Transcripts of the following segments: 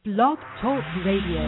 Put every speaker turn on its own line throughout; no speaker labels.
Blog Talk Radio.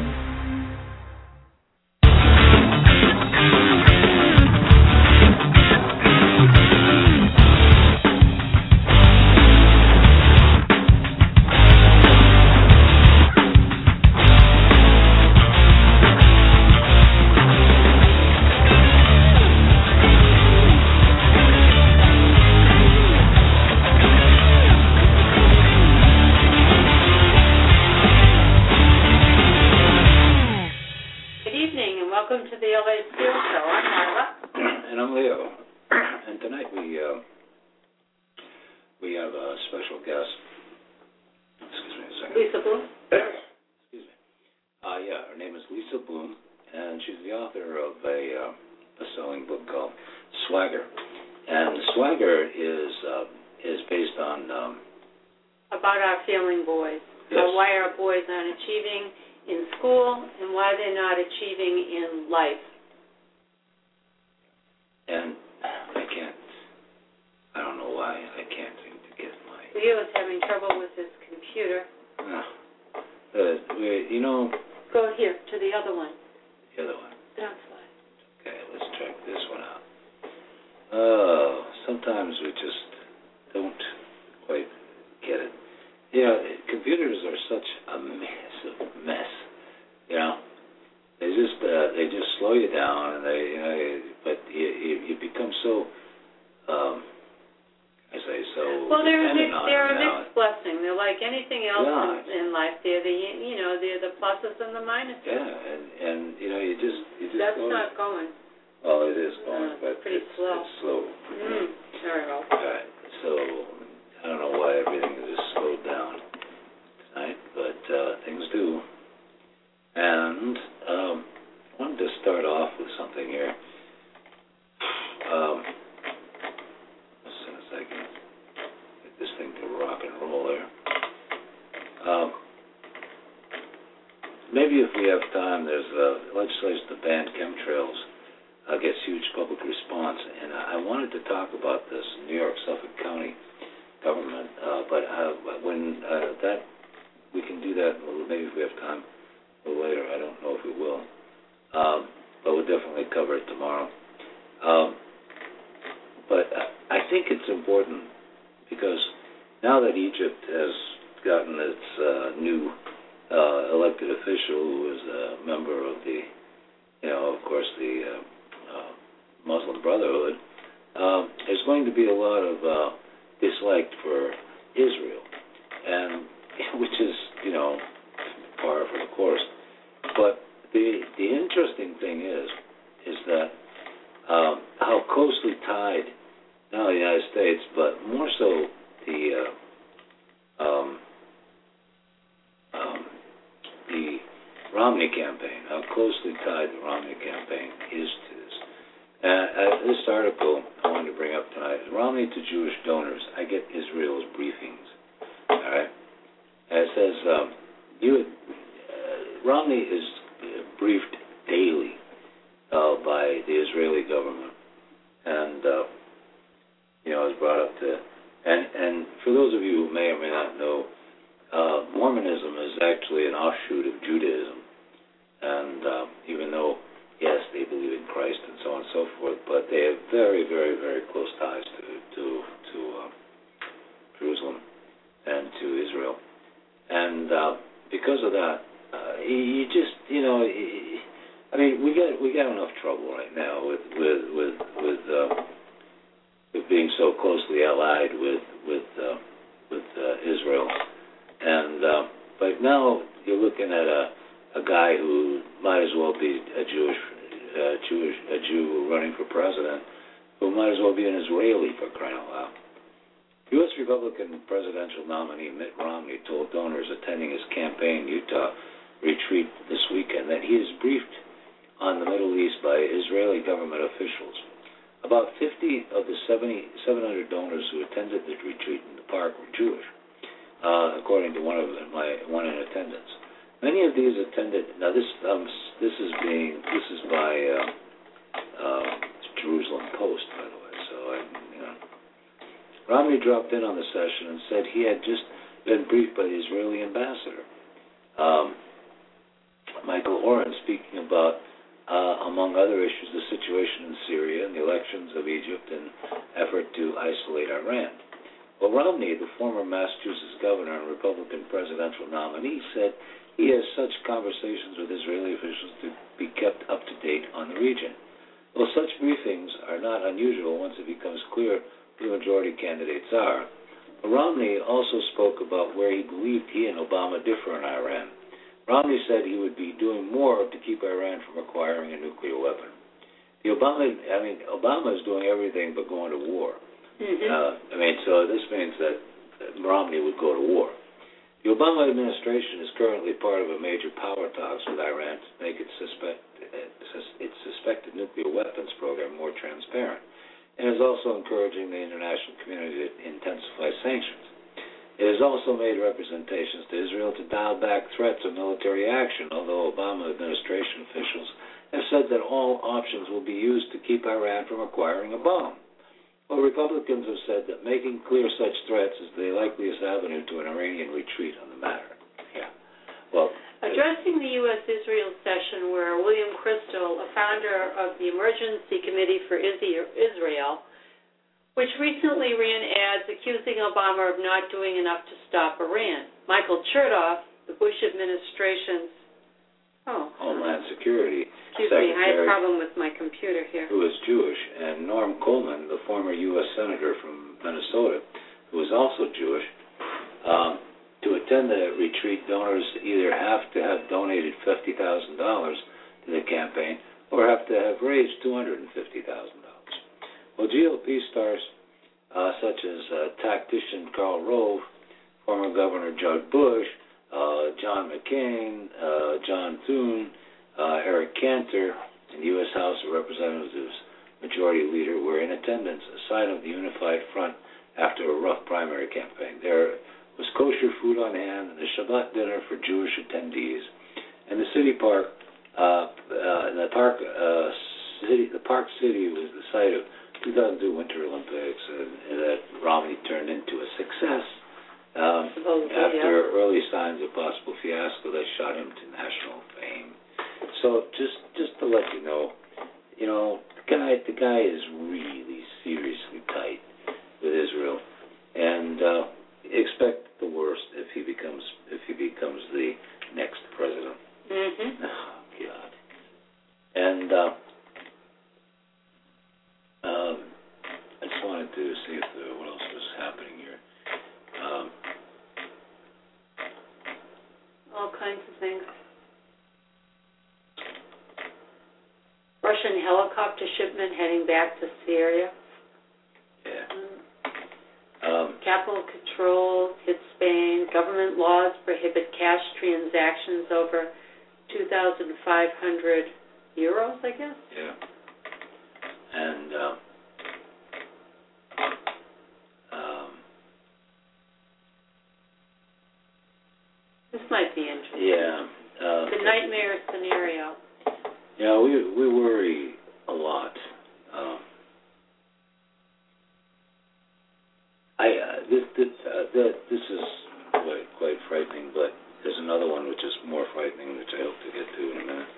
Maybe if we have time, there's legislation to ban chemtrails gets huge public response, and I wanted to talk about this New York Suffolk County government, but when that we can do that, maybe if we have time a little later. I don't know if we will, but we'll definitely cover it tomorrow. But I think it's important because now that Egypt has gotten its new elected official, who is a member of the, of course, the Muslim Brotherhood, there's going to be a lot of dislike for Israel, and which is, par for the course. But the interesting thing is that how closely tied, not only the United States, but more so the Romney campaign, how closely tied the Romney campaign is to this. This article I wanted to bring up tonight is Romney to Jewish donors. I get Israel's briefings. All right? And it says, Romney is briefed daily by the Israeli government. And, is brought up to, and for those of you who may or may not know, Mormonism is actually an offshoot of Judaism. And even though, yes, they believe in Christ and so on and so forth, but they have very, very, very close ties to Jerusalem and to Israel. And because of that, you just, I mean, we got enough trouble right now with being so closely allied with Israel. And but now you're looking at a guy who might as well be a Jew running for president, who might as well be an Israeli, for crying out loud. U.S. Republican presidential nominee Mitt Romney told donors attending his campaign Utah retreat this weekend that he is briefed on the Middle East by Israeli government officials. About 50 of the 700 donors who attended the retreat in the park were Jewish, according to one of them, one in attendance. Many of these attended. Now this is by Jerusalem Post, by the way. So Romney dropped in on the session and said he had just been briefed by the Israeli ambassador. speaking about, among other issues, the situation in Syria and the elections of Egypt and effort to isolate Iran. Well, Romney, the former Massachusetts governor and Republican presidential nominee, said he has such conversations with Israeli officials to be kept up to date on the region. Well, such briefings are not unusual once it becomes clear who the majority candidates are. Romney also spoke about where he believed he and Obama differ on Iran. Romney said he would be doing more to keep Iran from acquiring a nuclear weapon. Obama is doing everything but going to war. So this means that Romney would go to war. The Obama administration is currently part of a major power talks with Iran to make its suspected nuclear weapons program more transparent, and is also encouraging the international community to intensify sanctions. It has also made representations to Israel to dial back threats of military action, although Obama administration officials have said that all options will be used to keep Iran from acquiring a bomb. Well, Republicans have said that making clear such threats is the likeliest avenue to an Iranian retreat on the matter. Yeah. Well,
addressing the U.S.-Israel session where William Kristol, a founder of the Emergency Committee for Israel, which recently ran ads accusing Obama of not doing enough to stop Iran. Michael Chertoff, the Bush administration's
Homeland Security
Secretary, I had a problem with my computer here,
who is Jewish, and Norm Coleman, the former U.S. Senator from Minnesota, who is also Jewish. To attend the retreat, donors either have to have donated $50,000 to the campaign or have to have raised $250,000. Well, GOP stars such as tactician Karl Rove, former Governor Jeb Bush, John McCain, John Thune, Eric Cantor, and U.S. House of Representatives Majority Leader were in attendance, a sign of the unified front after a rough primary campaign. There was kosher food on hand and a Shabbat dinner for Jewish attendees. And the Park City was the site of 2002 Winter Olympics, and that Romney turned into a success. After early signs of possible fiasco that shot him to national fame. So just to let you know, the guy is really seriously tight with Israel, and expect the worst if he becomes the next president.
Mm-hmm.
Oh God. And I just wanted to see what else was happening here.
All kinds of things. Russian helicopter shipment heading back to Syria.
Yeah.
Capital control hits Spain. Government laws prohibit cash transactions over 2,500 euros, I guess.
Yeah. And
this might be interesting.
yeah.
The nightmare scenario.
Yeah, we worry a lot. This is quite frightening, but there's another one which is more frightening, which I hope to get to in a minute.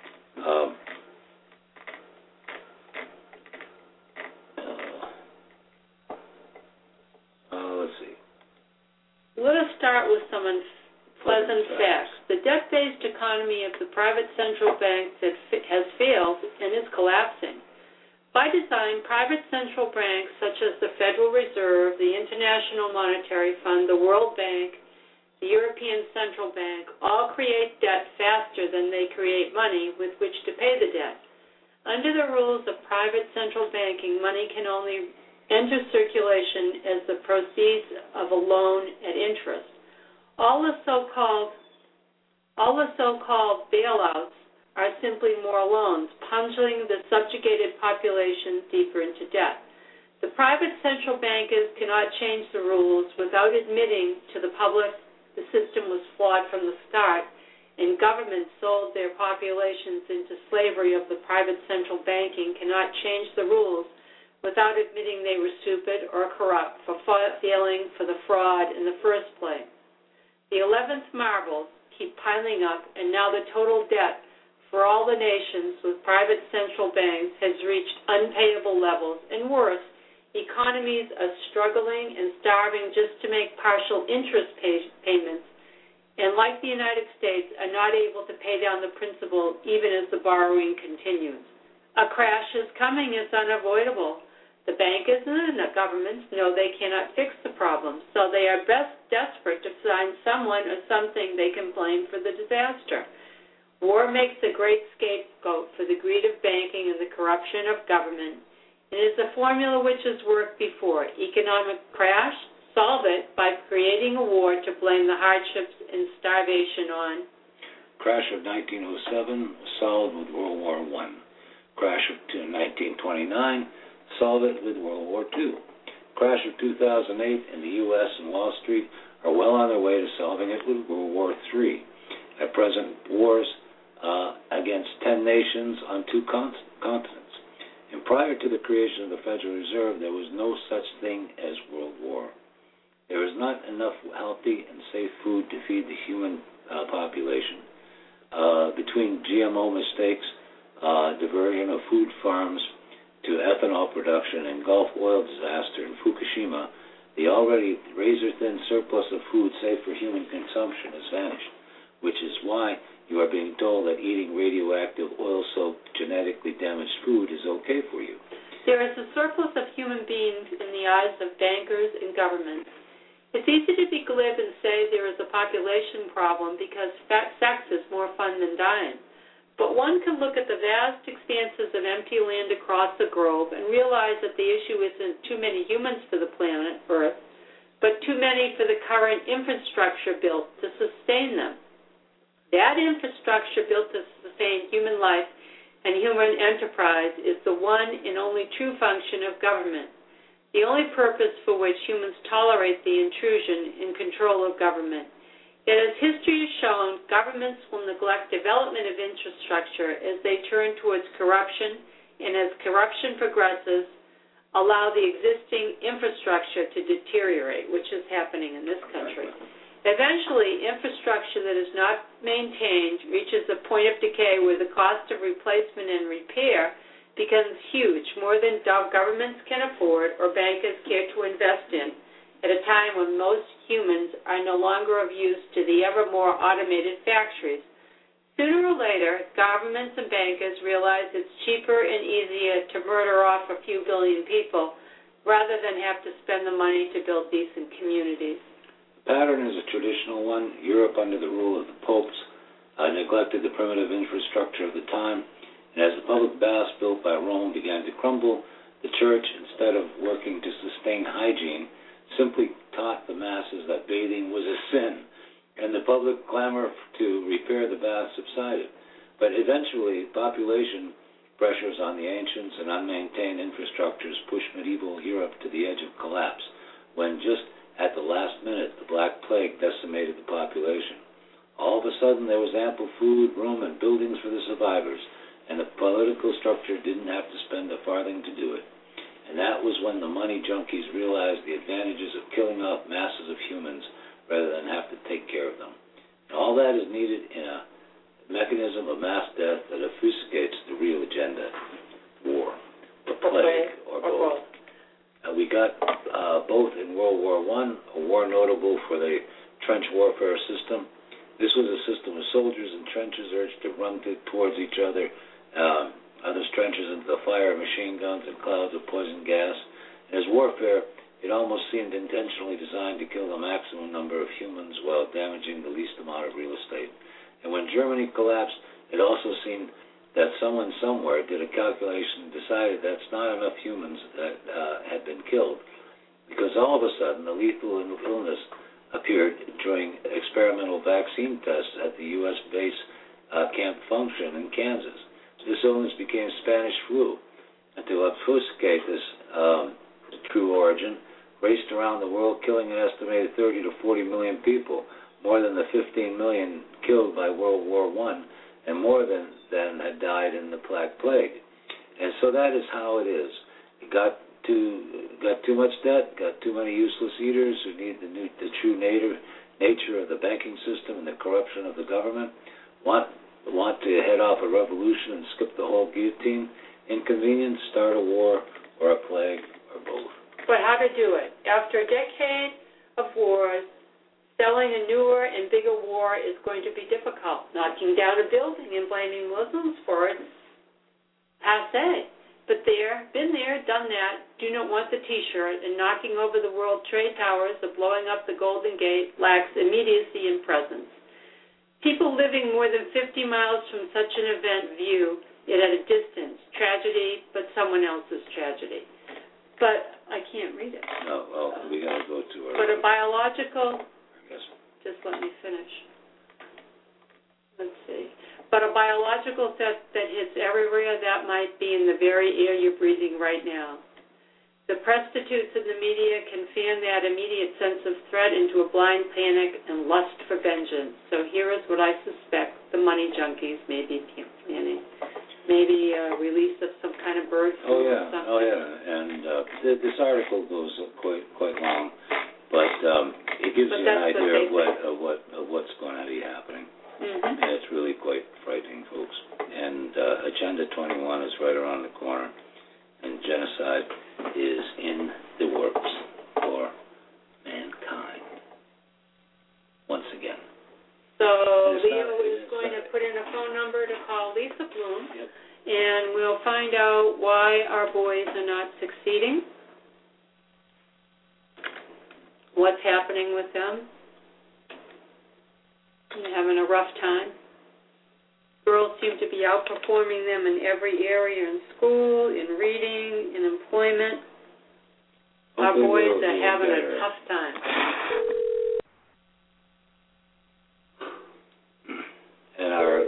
Let's see.
Let us start with some pleasant facts. The debt-based economy of the private central banks has failed and is collapsing. By design, private central banks such as the Federal Reserve, the International Monetary Fund, the World Bank, the European Central Bank, all create debt faster than they create money with which to pay the debt. Under the rules of private central banking, money can only enter circulation as the proceeds of a loan at interest. All the so-called bailouts are simply more loans, plunging the subjugated population deeper into debt. The private central bankers cannot change the rules without admitting to the public the system was flawed from the start, and governments sold their populations into slavery of the private central banking cannot change the rules without admitting they were stupid or corrupt for failing for the fraud in the first place. The 11th marbles keep piling up, and now the total debt for all the nations with private central banks has reached unpayable levels, and worse, economies are struggling and starving just to make partial interest payments, and like the United States, are not able to pay down the principal even as the borrowing continues. A crash is coming. It's unavoidable. The bankers and the governments know they cannot fix the problem, so they are desperate to find someone or something they can blame for the disaster. War makes a great scapegoat for the greed of banking and the corruption of government. It is a formula which has worked before. Economic crash, solve it by creating a war to blame the hardships and starvation on.
Crash of 1907, solved with World War I. Crash of 1929, solve it with World War II. Crash of 2008 in the U.S. and Wall Street are well on their way to solving it with World War III. At present, wars against 10 nations on 2 continents. And prior to the creation of the Federal Reserve, there was no such thing as World War. There is not enough healthy and safe food to feed the human population. Between GMO mistakes, diversion of food farms to ethanol production and Gulf oil disaster in Fukushima, the already razor-thin surplus of food safe for human consumption has vanished, which is why you are being told that eating radioactive, oil-soaked, genetically damaged food is okay for you.
There is a surplus of human beings in the eyes of bankers and governments. It's easy to be glib and say there is a population problem because sex is more fun than dying. But one can look at the vast expanses of empty land across the globe and realize that the issue isn't too many humans for the planet Earth, but too many for the current infrastructure built to sustain them. That infrastructure built to sustain human life and human enterprise is the one and only true function of government, the only purpose for which humans tolerate the intrusion and control of government. Yet as history has shown, governments will neglect development of infrastructure as they turn towards corruption, and as corruption progresses, allow the existing infrastructure to deteriorate, which is happening in this country. Eventually, infrastructure that is not maintained reaches a point of decay where the cost of replacement and repair becomes huge, more than governments can afford or bankers care to invest in, at a time when most humans are no longer of use to the ever more automated factories. Sooner or later, governments and bankers realize it's cheaper and easier to murder off a few billion people rather than have to spend the money to build decent communities.
The pattern is a traditional one. Europe, under the rule of the popes, neglected the primitive infrastructure of the time, and as the public baths built by Rome began to crumble, the church, instead of working to sustain hygiene, simply taught the masses that bathing was a sin, and the public clamor to repair the baths subsided. But eventually, population pressures on the ancients and unmaintained infrastructures pushed medieval Europe to the edge of collapse, when just at the last minute, the Black Plague decimated the population. All of a sudden, there was ample food, room, and buildings for the survivors, and the political structure didn't have to spend a farthing to do it. And that was when the money junkies realized the advantages of killing off masses of humans rather than have to take care of them. And all that is needed in a mechanism of mass death that obfuscates the real agenda: war, the plague, or both. We got both in World War I, a war notable for the trench warfare system. This was a system of soldiers in trenches urged to run towards each other, others trenches into the fire of machine guns and clouds of poison gas. And as warfare, it almost seemed intentionally designed to kill the maximum number of humans while damaging the least amount of real estate. And when Germany collapsed, it also seemed that someone somewhere did a calculation and decided that's not enough humans that had been killed, because all of a sudden a lethal illness appeared during experimental vaccine tests at the U.S. base Camp Function in Kansas. This illness became Spanish flu, and to obfuscate this true origin, raced around the world, killing an estimated 30 to 40 million people, more than the 15 million killed by World War I, and more than had died in the Black Plague. And so that is how it is. It got too much debt, got too many useless eaters who need the true nature of the banking system and the corruption of the government, want want to head off a revolution and skip the whole guillotine? Inconvenience, start a war, or a plague, or both?
But how to do it? After a decade of wars, selling a newer and bigger war is going to be difficult. Knocking down a building and blaming Muslims for it, passé. But been there, done that, do not want the T-shirt, and knocking over the World Trade Towers or blowing up the Golden Gate lacks immediacy and presence. People living more than 50 miles from such an event view it at a distance. Tragedy, but someone else's tragedy. But I can't read it.
No, well, we got to go to our...
But a biological...
Yes.
Just let me finish. Let's see. But a biological threat that hits everywhere, that might be in the very air you're breathing right now. The prostitutes in the media can fan that immediate sense of threat into a blind panic and lust for vengeance. So here is what I suspect the money junkies may be planning. Maybe a release of some kind of bird flu or something.
Oh, yeah. And this article goes quite long, but it gives you an idea of what's going to be happening.
Mm-hmm.
And it's really quite frightening, folks. And Agenda 21 is right around the corner, and genocide is in the works for mankind. Once again.
So Leo is going to put in a phone number to call Lisa Bloom,
yep.
And we'll find out why our boys are not succeeding, what's happening with them. They're having a rough time. Girls seem to be outperforming them in every area, in school, in reading, in employment. Our boys are having a tough time.
And our...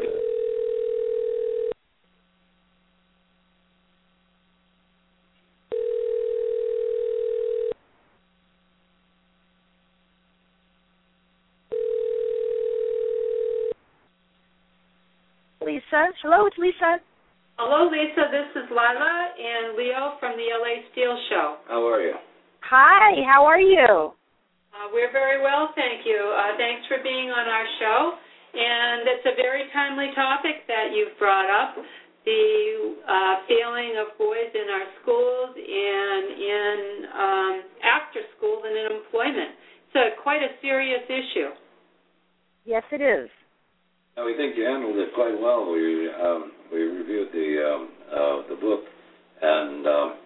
Lisa. Hello, it's Lisa.
Hello, Lisa. This is Lila and Leo from the LA Steel Show.
How are you?
Hi, how are you?
We're very well, thank you. Thanks for being on our show. And it's a very timely topic that you've brought up, the failing of boys in our schools and in after school and in employment. It's quite a serious issue.
Yes, it is.
We think you handled it quite well. We reviewed the book, and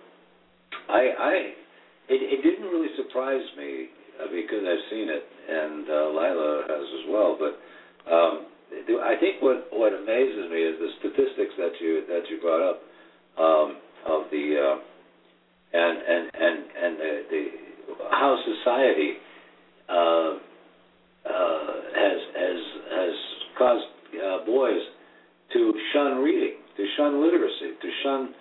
it didn't really surprise me because I've seen it, and Lila has as well. But I think what amazes me is the statistics that you brought up of the and the how society has caused boys to shun reading, to shun literacy, to shun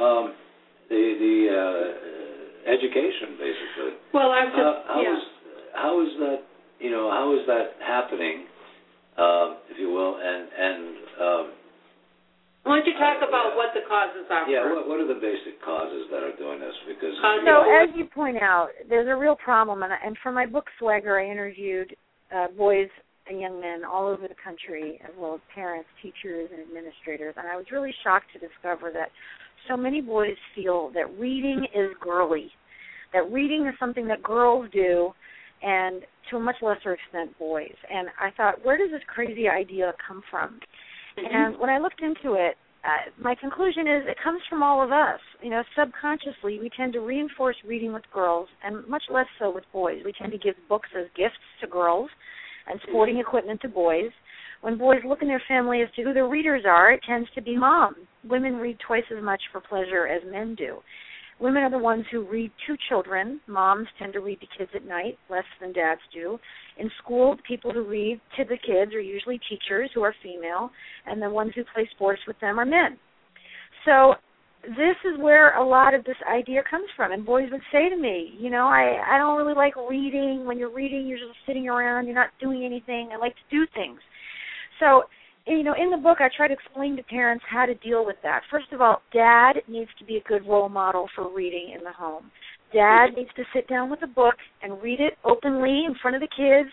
the education, basically.
Well,
how is that? How is that happening, if you will? And
why don't you talk about what the causes are?
Yeah, what are the basic causes that are doing this? Because
as you point out, there's a real problem, and for my book Swagger, I interviewed boys and young men all over the country, as well as parents, teachers, and administrators. And I was really shocked to discover that so many boys feel that reading is girly, that reading is something that girls do, and to a much lesser extent, boys. And I thought, where does this crazy idea come from? Mm-hmm. And when I looked into it, my conclusion is it comes from all of us. Subconsciously, we tend to reinforce reading with girls, and much less so with boys. We tend to give books as gifts to girls and sporting equipment to boys. When boys look in their family as to who their readers are, it tends to be mom. Women read twice as much for pleasure as men do. Women are the ones who read to children. Moms tend to read to kids at night, less than dads do. In school, people who read to the kids are usually teachers who are female, and the ones who play sports with them are men. So this is where a lot of this idea comes from. And boys would say to me, I don't really like reading. When you're reading, you're just sitting around. You're not doing anything. I like to do things. So, in the book, I try to explain to parents how to deal with that. First of all, Dad needs to be a good role model for reading in the home. Dad needs to sit down with a book and read it openly in front of the kids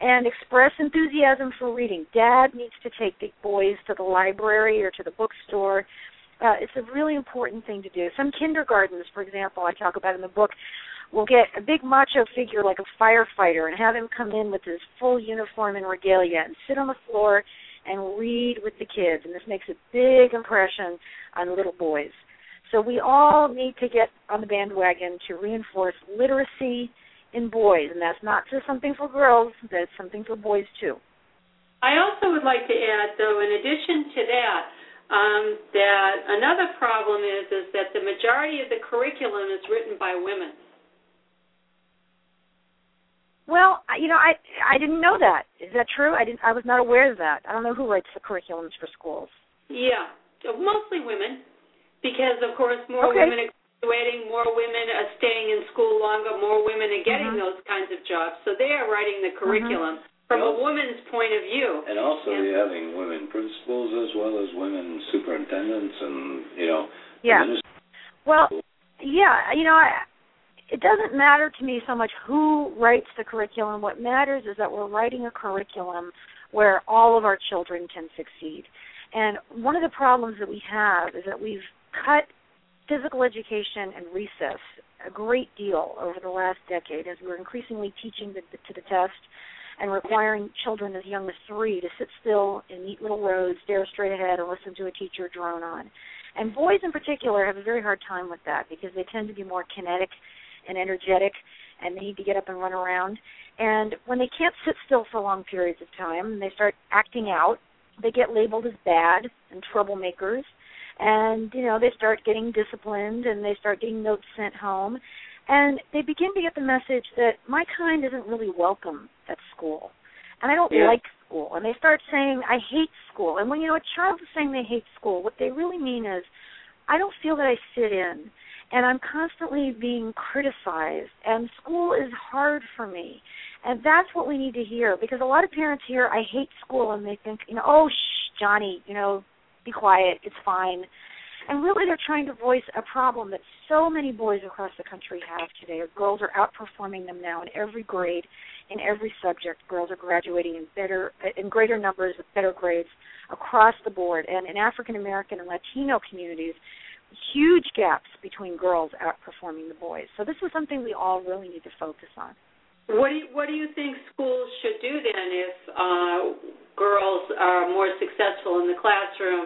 and express enthusiasm for reading. Dad needs to take the boys to the library or to the bookstore. It's a really important thing to do. Some kindergartens, for example, I talk about in the book, will get a big macho figure like a firefighter and have him come in with his full uniform and regalia and sit on the floor and read with the kids. And this makes a big impression on little boys. So we all need to get on the bandwagon to reinforce literacy in boys, and that's not just something for girls, that's something for boys too.
I also would like to add, though, in addition to that, that another problem is that the majority of the curriculum is written by women.
Well, I didn't know that. Is that true? I was not aware of that. I don't know who writes the curriculums for schools.
Yeah, mostly women, because, of course, more women are graduating, more women are staying in school longer, more women are getting those kinds of jobs. So they are writing the curriculum from a woman's point of view.
And also you're having women principals as well as women superintendents and,
Well, it doesn't matter to me so much who writes the curriculum. What matters is that we're writing a curriculum where all of our children can succeed. And one of the problems that we have is that we've cut physical education and recess a great deal over the last decade as we're increasingly teaching to the test and requiring children as young as 3 to sit still in neat little rows, stare straight ahead, and listen to a teacher drone on. And boys in particular have a very hard time with that because they tend to be more kinetic and energetic, and they need to get up and run around. And when they can't sit still for long periods of time, they start acting out. They get labeled as bad and troublemakers, and, they start getting disciplined, and they start getting notes sent home, and they begin to get the message that my kind isn't really welcome at school, and I don't like school. And they start saying, I hate school. And when, a child is saying they hate school, what they really mean is, I don't feel that I fit in, and I'm constantly being criticized, and school is hard for me. And that's what we need to hear, because a lot of parents hear, I hate school, and they think, oh, shh, Johnny, be quiet, it's fine. And really they're trying to voice a problem that so many boys across the country have today. Girls are outperforming them now in every grade, in every subject. Girls are graduating in greater numbers with better grades across the board. And in African American and Latino communities, huge gaps between girls outperforming the boys. So this is something we all really need to focus on.
What do you think schools should do then if girls are more successful in the classroom?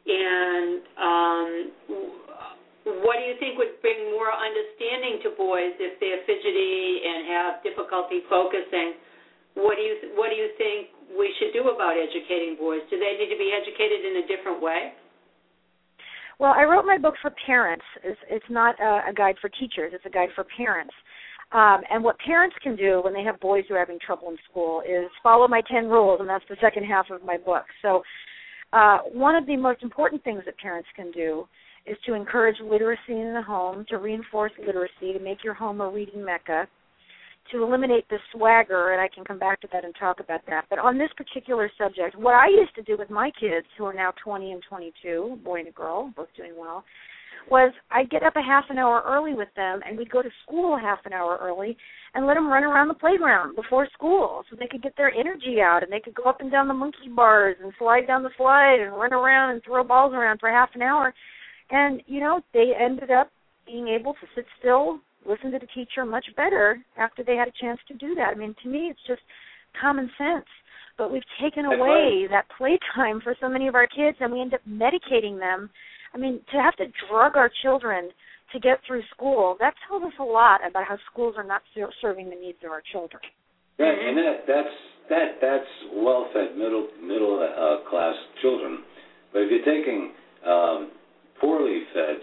And what do you think would bring more understanding to boys if they're fidgety and have difficulty focusing? What do you think we should do about educating boys? Do they need to be educated in a different way?
Well, I wrote my book for parents. It's not a guide for teachers. It's a guide for parents. And what parents can do when they have boys who are having trouble in school is follow my 10 rules, and that's the second half of my book. So one of the most important things that parents can do is to encourage literacy in the home, to reinforce literacy, to make your home a reading mecca, to eliminate the swagger, and I can come back to that and talk about that. But on this particular subject, what I used to do with my kids, who are now 20 and 22, boy and a girl, both doing well, was I'd get up a half an hour early with them, and we'd go to school a half an hour early and let them run around the playground before school so they could get their energy out, and they could go up and down the monkey bars and slide down the slide and run around and throw balls around for half an hour. And, they ended up being able to sit still, listen to the teacher much better after they had a chance to do that. I mean, to me, it's just common sense. But we've taken away that playtime for so many of our kids, and we end up medicating them. I mean, to have to drug our children to get through school, that tells us a lot about how schools are not serving the needs of our children.
Right, and that's well-fed middle class children. But if you're taking poorly fed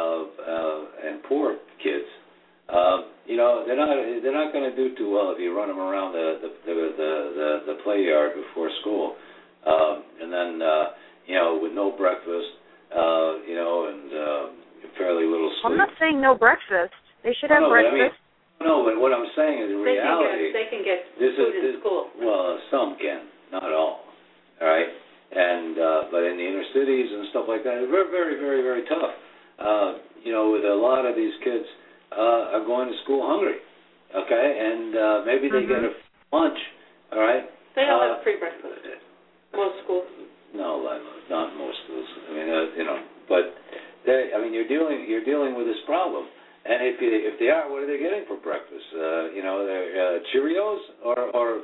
and poor kids, they're not going to do too well if you run them around the play yard before school, and then with no breakfast, and fairly little sleep.
I'm not saying no breakfast. They should have breakfast.
But what I'm saying is in reality,
they can get food in school.
Well, some can, not all. All right, and but in the inner cities and stuff like that, it's very, very, very, very tough. With a lot of these kids are going to school hungry. Okay, and maybe they get a lunch All right.
They all have free breakfast. Most schools.
No, not most schools. I mean, but you're dealing with this problem. And if they are, what are they getting for breakfast? They're Cheerios or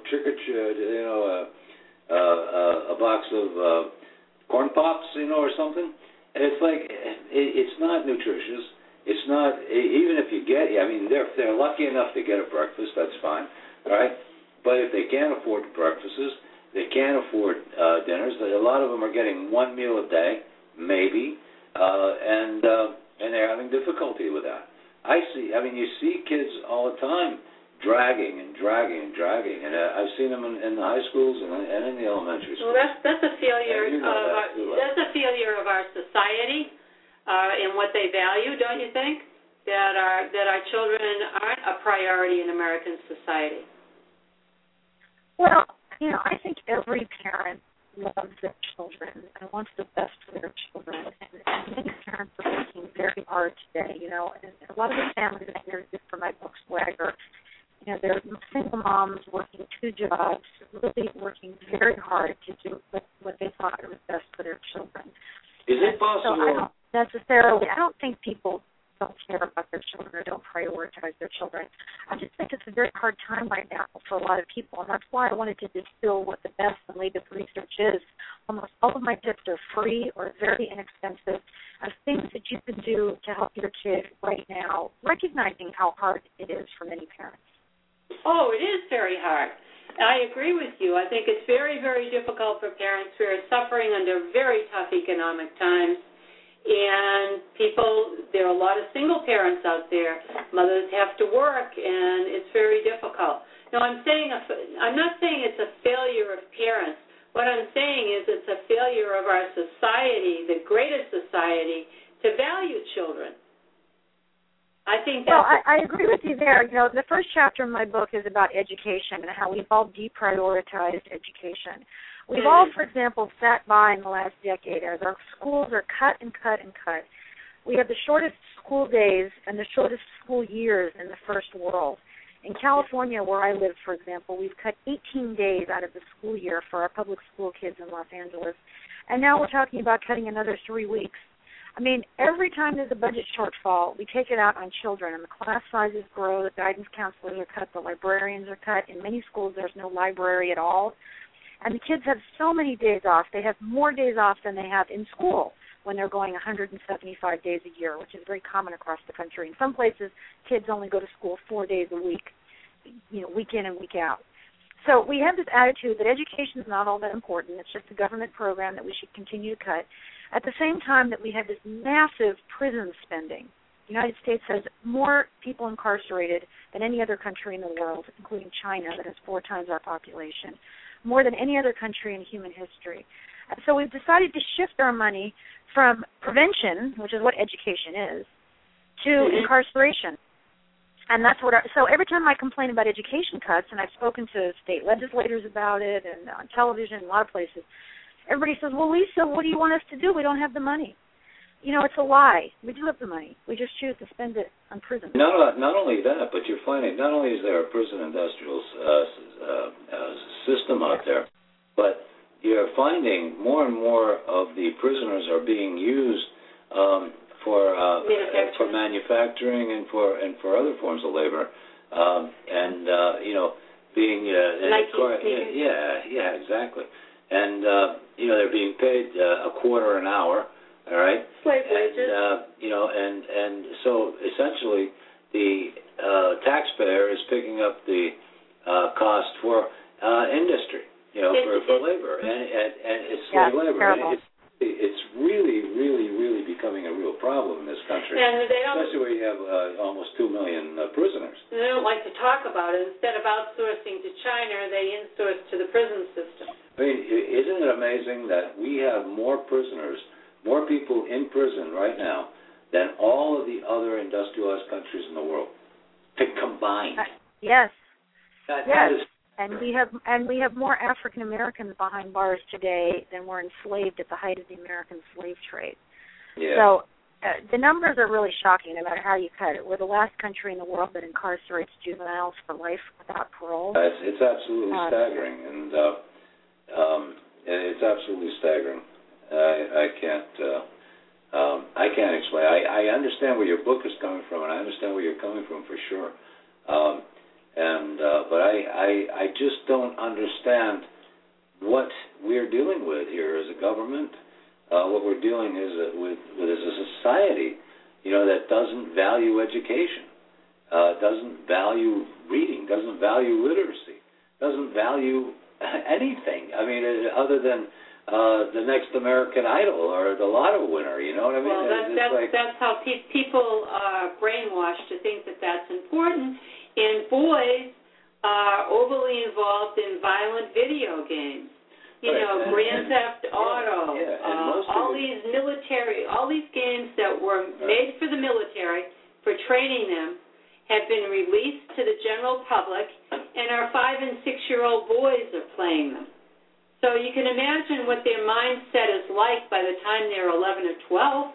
a box of corn pops, or something. And it's like it's not nutritious. It's not, even if you get. I mean, they're lucky enough to get a breakfast. That's fine, all right. But if they can't afford breakfasts, they can't afford dinners. A lot of them are getting one meal a day, maybe, and they're having difficulty with that. You see kids all the time dragging, and I've seen them in the high schools and in the elementary schools.
Well, that's a failure of our society in what they value, don't you think? That our children aren't a priority in American society.
Well, I think every parent loves their children and wants the best for their children. And many parents are working very hard today, and a lot of the families I interviewed for my book, Swagger, they're single moms working 2 jobs, really working very hard to do what they thought was best for their children.
Is it possible?
So I don't think people don't care about their children or don't prioritize their children. I just think it's a very hard time right now for a lot of people, and that's why I wanted to distill what the best and latest research is. Almost all of my tips are free or very inexpensive of things that you can do to help your kid right now, recognizing how hard it is for many parents.
Oh, it is very hard. I agree with you. I think it's very, very difficult for parents who are suffering under very tough economic times. And there are a lot of single parents out there. Mothers have to work, and it's very difficult. Now, I'm not saying it's a failure of parents. What I'm saying is it's a failure of our society, the greatest society, to value children. I think that's...
Well, I agree with you there. The first chapter in my book is about education and how we've all deprioritized education. We've all, for example, sat by in the last decade as our schools are cut and cut and cut. We have the shortest school days and the shortest school years in the first world. In California, where I live, for example, we've cut 18 days out of the school year for our public school kids in Los Angeles. And now we're talking about cutting another 3 weeks. I mean, every time there's a budget shortfall, we take it out on children, and the class sizes grow, the guidance counselors are cut, the librarians are cut. In many schools, there's no library at all. And the kids have so many days off. They have more days off than they have in school when they're going 175 days a year, which is very common across the country. In some places, kids only go to school 4 days a week, week in and week out. So we have this attitude that education is not all that important. It's just a government program that we should continue to cut. At the same time that we have this massive prison spending. The United States has more people incarcerated than any other country in the world, including China, that has 4 times our population, more than any other country in human history. And so we've decided to shift our money from prevention, which is what education is, to incarceration. And that's so every time I complain about education cuts, and I've spoken to state legislators about it and on television, a lot of places, everybody says, well, Lisa, what do you want us to do? We don't have the money. It's a lie. We do have the money. We just choose to spend it on prison.
Not only that, but you're finding not only is there a prison industrial system out there, but you're finding more and more of the prisoners are being used for manufacturing and for other forms of labor, being exactly, and they're being paid $0.25 an hour. All right.
Slave wages.
And so essentially the taxpayer is picking up the cost for industry, for labor, and it's slave labor.
Terrible.
It's really, really, really becoming a real problem in this country, especially where you have almost 2 million prisoners.
They don't like to talk about it. Instead of outsourcing to China, they insource to the prison system.
I mean, isn't it amazing that we have more prisoners, more people in prison right now than all of the other industrialized countries in the world combined?
Yes.
That is.
And we have more African Americans behind bars today than were enslaved at the height of the American slave trade.
Yeah.
So the numbers are really shocking no matter how you cut it. We're the last country in the world that incarcerates juveniles for life without parole.
It's absolutely staggering, and it's absolutely staggering. I can't explain. I understand where your book is coming from, and I understand where you're coming from for sure. But I just don't understand what we're dealing with here as a government. What we're dealing with as a society, that doesn't value education, doesn't value reading, doesn't value literacy, doesn't value anything. I mean, other than the next American Idol or the Lotto winner. You know what I mean?
Well, that's how people are brainwashed to think that that's important. And boys are overly involved in violent video games. Grand Theft Auto, all these games that were made for the military, for training them, have been released to the general public, and our 5- and 6-year-old boys are playing them. So you can imagine what their mindset is like by the time they're 11 or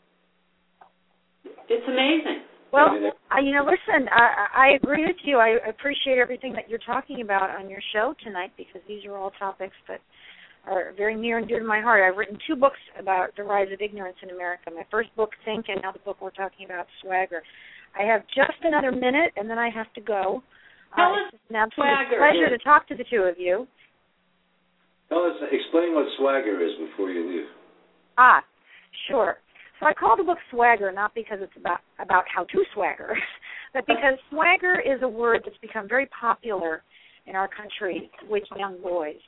12. It's amazing.
Well, listen, I agree with you. I appreciate everything that you're talking about on your show tonight, because these are all topics that are very near and dear to my heart. I've written 2 books about the rise of ignorance in America. My first book, Think, and now the book we're talking about, Swagger. I have just another minute, and then I have to go. It's an absolute pleasure to talk to the 2 of you.
Explain what Swagger is before you leave.
Sure. So I call the book Swagger not because it's about how to swagger, but because swagger is a word that's become very popular in our country with young boys.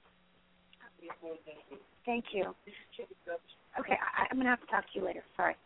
Thank you. Okay, I'm going to have to talk to you later. Sorry.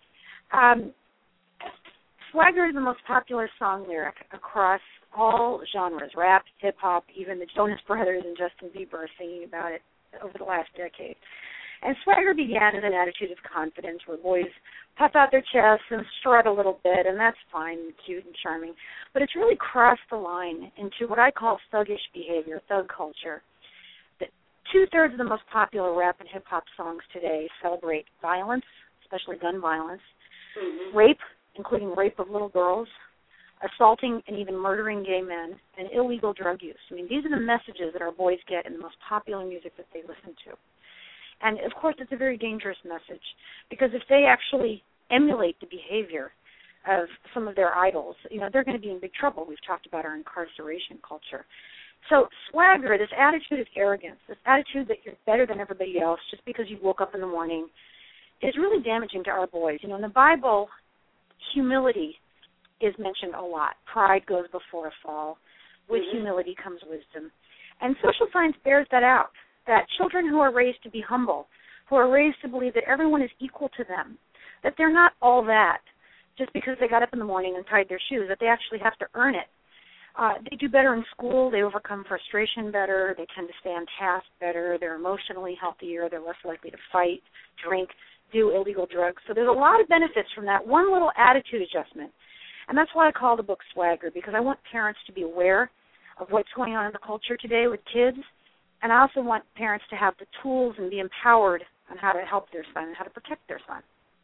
Swagger is the most popular song lyric across all genres, rap, hip-hop, even the Jonas Brothers and Justin Bieber are singing about it over the last decade. And swagger began as an attitude of confidence where boys puff out their chests and strut a little bit, and that's fine and cute and charming. But it's really crossed the line into what I call thuggish behavior, thug culture. 2/3 of the most popular rap and hip-hop songs today celebrate violence, especially gun violence, rape, including rape of little girls, assaulting and even murdering gay men, and illegal drug use. I mean, these are the messages that our boys get in the most popular music that they listen to. And, of course, it's a very dangerous message, because if they actually emulate the behavior of some of their idols, they're going to be in big trouble. We've talked about our incarceration culture. So swagger, this attitude of arrogance, this attitude that you're better than everybody else just because you woke up in the morning, is really damaging to our boys. In the Bible, humility is mentioned a lot. Pride goes before a fall. With humility comes wisdom. And social science bears that out, that children who are raised to be humble, who are raised to believe that everyone is equal to them, that they're not all that just because they got up in the morning and tied their shoes, that they actually have to earn it. They do better in school. They overcome frustration better. They tend to stay on task better. They're emotionally healthier. They're less likely to fight, drink, do illegal drugs. So there's a lot of benefits from that one little attitude adjustment. And that's why I call the book Swagger, because I want parents to be aware of what's going on in the culture today with kids. And I also want parents to have the tools and be empowered on how to help their son and how to protect their son.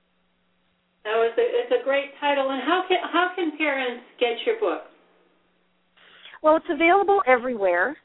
It's a great title. And how can parents get your book?
Well, it's available everywhere.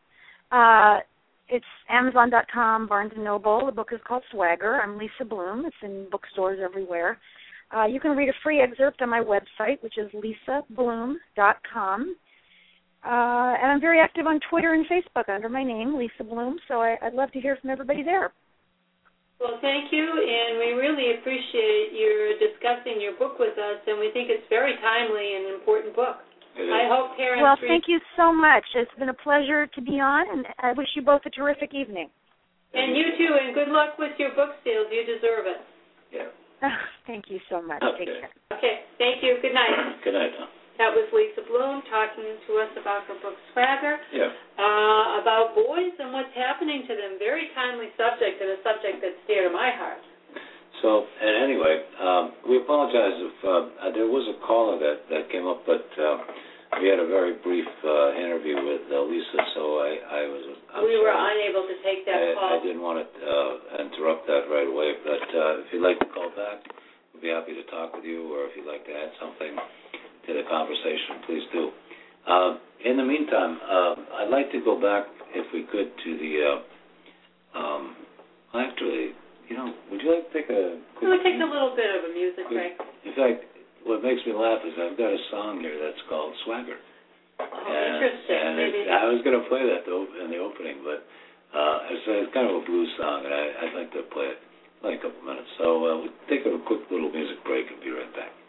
It's Amazon.com, Barnes & Noble. The book is called Swagger. I'm Lisa Bloom. It's in bookstores everywhere. You can read a free excerpt on my website, which is lisabloom.com. And I'm very active on Twitter and Facebook under my name, Lisa Bloom, so I'd love to hear from everybody there.
Well, thank you, and we really appreciate your discussing your book with us, and we think it's very timely and important book. I hope parents...
Well, thank you so much. It's been a pleasure to be on, and I wish you both a terrific evening.
And you too, and good luck with your book sales. You deserve it.
Yeah.
Thank you so much.
Okay.
Take care.
Okay, thank you. Good night.
Good night, Tom.
That was Lisa Bloom talking to us about her book Swagger, about boys and what's happening to them. Very timely subject, and a subject that's dear to my heart.
So, and anyway, we apologize if there was a caller that came up, but we had a very brief interview with Lisa, so
we were unable to take that call.
I didn't want to interrupt that right away, but if you'd like to call back, We'd be happy to talk with you, or if you'd like to add something to the conversation, please do. In the meantime, I'd like to go back, if we could, to the, actually, would you like to take a quick...
We'll take a little bit of a music break.
In fact, what makes me laugh is I've got a song here that's called Swagger.
Interesting.
And I was going to play that in the opening, but it's kind of a blues song, and I'd like to play it in like a couple minutes. So we'll take a quick little music break and be right back.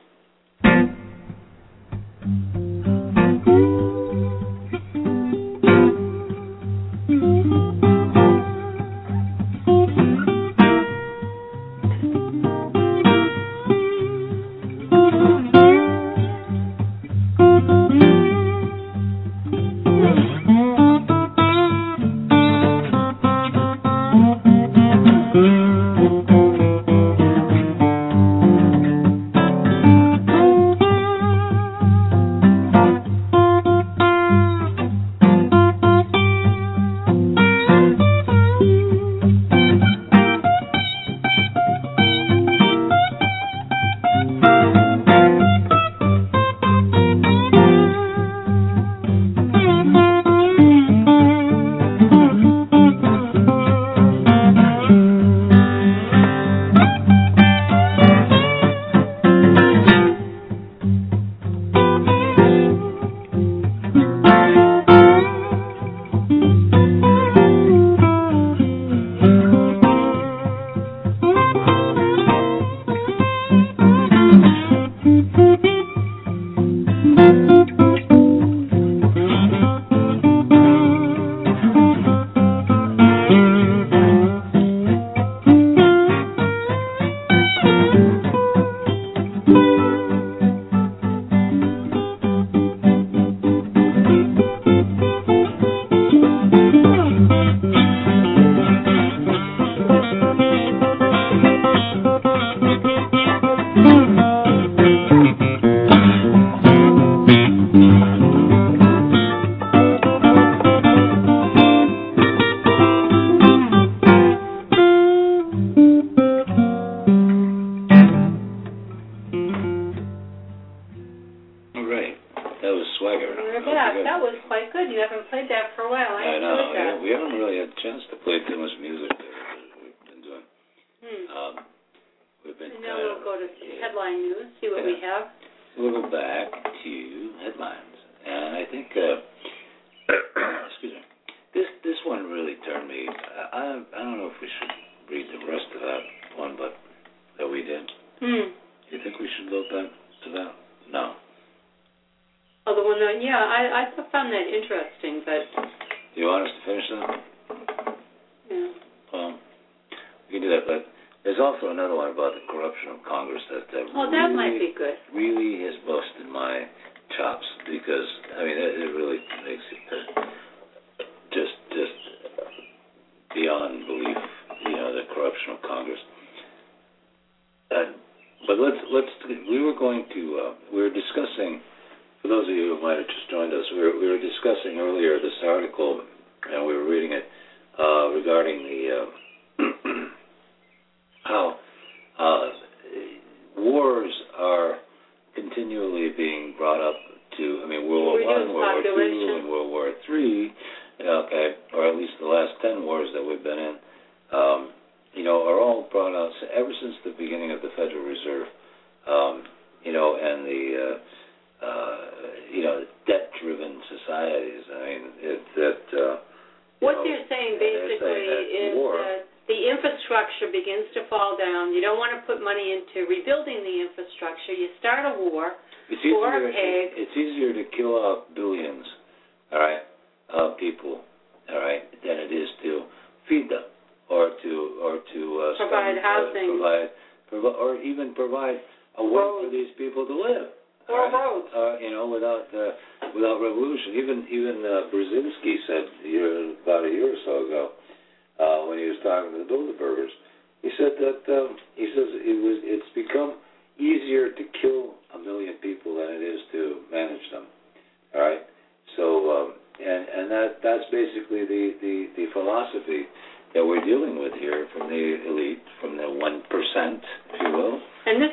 It's easier to kill off billions, all right, of people, all right, than it is to feed them or to
provide housing,
or even provide a way for these people to live.
Or roads.
Without revolution. Even Brzezinski said about a year or so ago, when he was talking to the Bilderbergers, he said that it's become easier to kill 1 million people than it is to manage them. All right. So and that's basically the philosophy that we're dealing with here from the elite, from the 1%, if you will.
And this is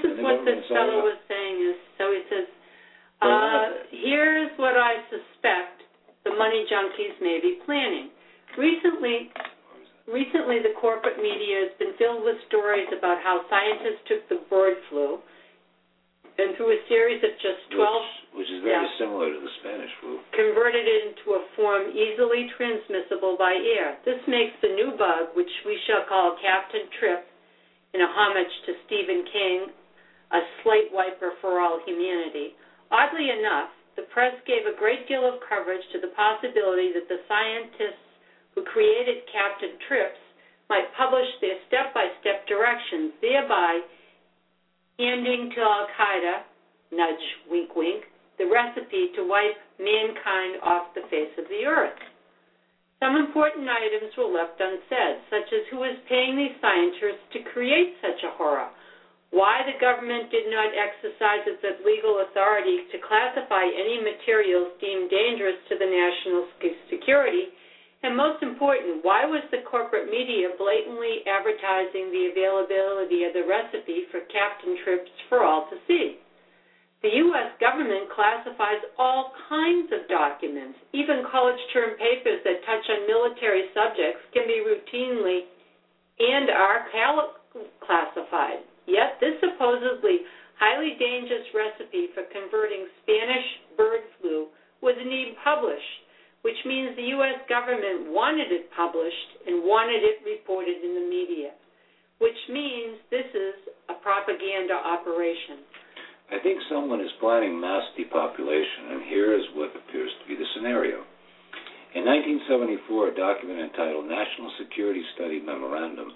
this fellow was saying is, so he says, here's what I suspect the money junkies may be planning. Recently, the corporate media has been filled with stories about how scientists took the bird flu and through a series of just 12...
Which is very similar to the Spanish flu.
Converted it into a form easily transmissible by air. This makes the new bug, which we shall call Captain Trip, in a homage to Stephen King, a slate wiper for all humanity. Oddly enough, the press gave a great deal of coverage to the possibility that the scientists who created Captain Trips might publish their step-by-step directions, thereby handing to Al-Qaeda, nudge, wink, wink, the recipe to wipe mankind off the face of the earth. Some important items were left unsaid, such as who is paying these scientists to create such a horror, why the government did not exercise its legal authority to classify any materials deemed dangerous to the national security, and most important, why was the corporate media blatantly advertising the availability of the recipe for Captain Trips for all to see? The U.S. government classifies all kinds of documents. Even college term papers that touch on military subjects can be routinely and are classified. Yet this supposedly highly dangerous recipe for converting Spanish bird flu was indeed published, which means the U.S. government wanted it published and wanted it reported in the media, which means this is a propaganda operation.
I think someone is planning mass depopulation, and here is what appears to be the scenario. In 1974, a document entitled National Security Study Memorandum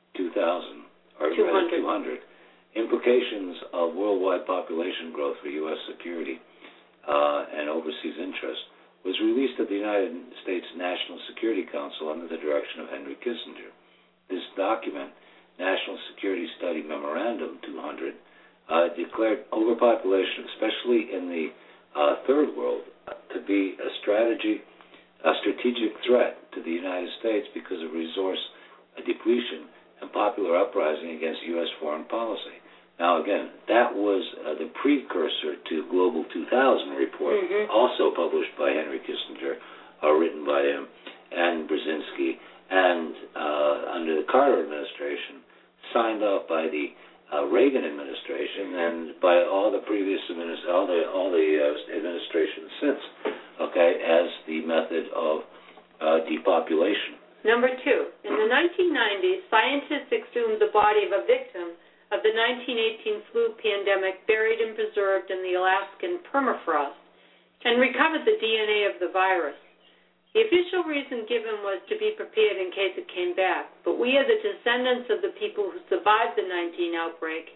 200, Implications of Worldwide Population Growth for U.S. Security and Overseas Interests, was released at the United States National Security Council under the direction of Henry Kissinger. This document, National Security Study Memorandum 200, declared overpopulation, especially in the third world, to be a strategic threat to the United States because of resource depletion and popular uprising against U.S. foreign policy. Now, again, that was the precursor to Global 2000 report, also published by Henry Kissinger, written by him, and Brzezinski, and under the Carter administration, signed off by the Reagan administration and by all the previous administrations since, as the method of depopulation.
Number 2, in the 1990s, scientists exhumed the body of a victim of the 1918 flu pandemic buried and preserved in the Alaskan permafrost and recovered the DNA of the virus. The official reason given was to be prepared in case it came back, but we are the descendants of the people who survived the 1918 outbreak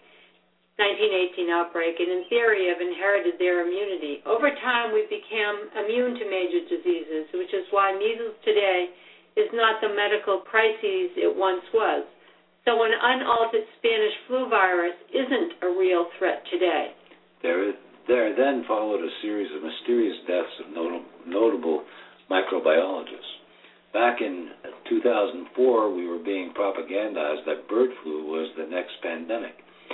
and in theory have inherited their immunity. Over time, we became immune to major diseases, which is why measles today is not the medical crisis it once was. So an unaltered Spanish flu virus isn't a real threat today.
There then followed a series of mysterious deaths of notable microbiologists. Back in 2004, we were being propagandized that bird flu was the next pandemic.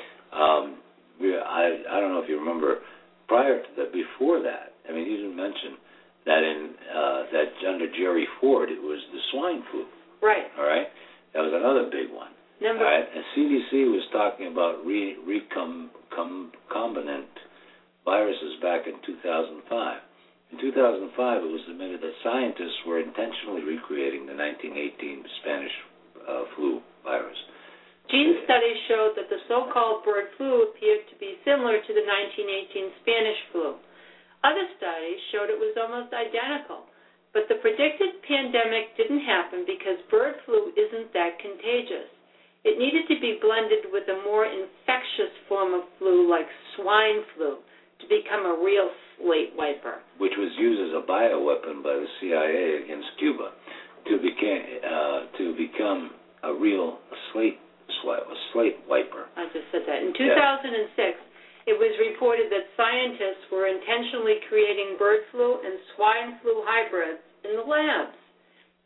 I don't know if you remember, prior to that, before that, I mean, you didn't mention that that under Jerry Ford, it was the swine flu.
Right.
All right? That was another big one. All right? And CDC was talking about recombinant viruses back in 2005. In 2005, it was admitted that scientists were intentionally recreating the 1918 Spanish flu virus.
Gene studies showed that the so-called bird flu appeared to be similar to the 1918 Spanish flu. Other studies showed it was almost identical, but the predicted pandemic didn't happen because bird flu isn't that contagious. It needed to be blended with a more infectious form of flu like swine flu to become a real slate wiper.
Which was used as a bioweapon by the CIA against Cuba to become a real slate wiper.
I just said that. In 2006, it was reported that scientists were intentionally creating bird flu and swine flu hybrids in the labs.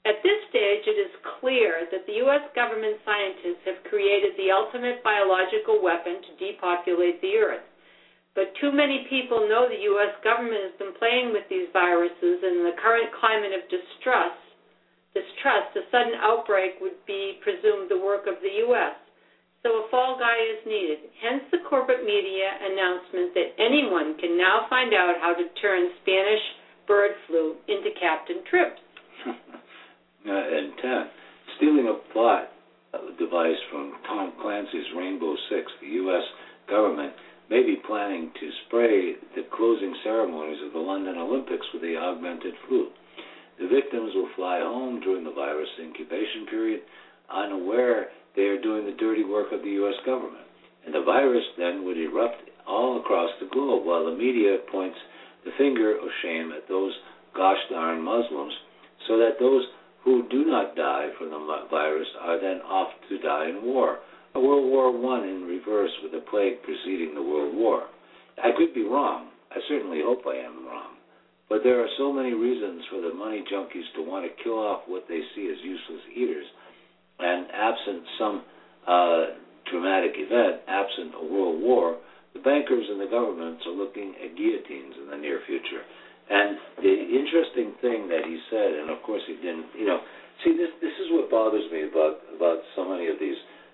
At this stage, it is clear that the U.S. government scientists have created the ultimate biological weapon to depopulate the Earth. But too many people know the U.S. government has been playing with these viruses, and in the current climate of distrust, a sudden outbreak would be presumed the work of the U.S. So a fall guy is needed. Hence the corporate media announcement that anyone can now find out how to turn Spanish bird flu into Captain Trips.
And 10, stealing a plot device from Tom Clancy's Rainbow Six, the U.S. government may be planning to spray the closing ceremonies of the London Olympics with the augmented flu. The victims will fly home during the virus incubation period, unaware they are doing the dirty work of the U.S. government. And the virus then would erupt all across the globe, while the media points the finger of shame at those gosh darn Muslims, so that those who do not die from the virus are then off to die in war. A World War I in reverse, with the plague preceding the World War. I could be wrong. I certainly hope I am wrong. But there are so many reasons for the money junkies to want to kill off what they see as useless eaters. And absent some dramatic event, absent a world war, the bankers and the governments are looking at guillotines in the near future. And the interesting thing that he said, and of course he didn't, see, this is what bothers me about so many of these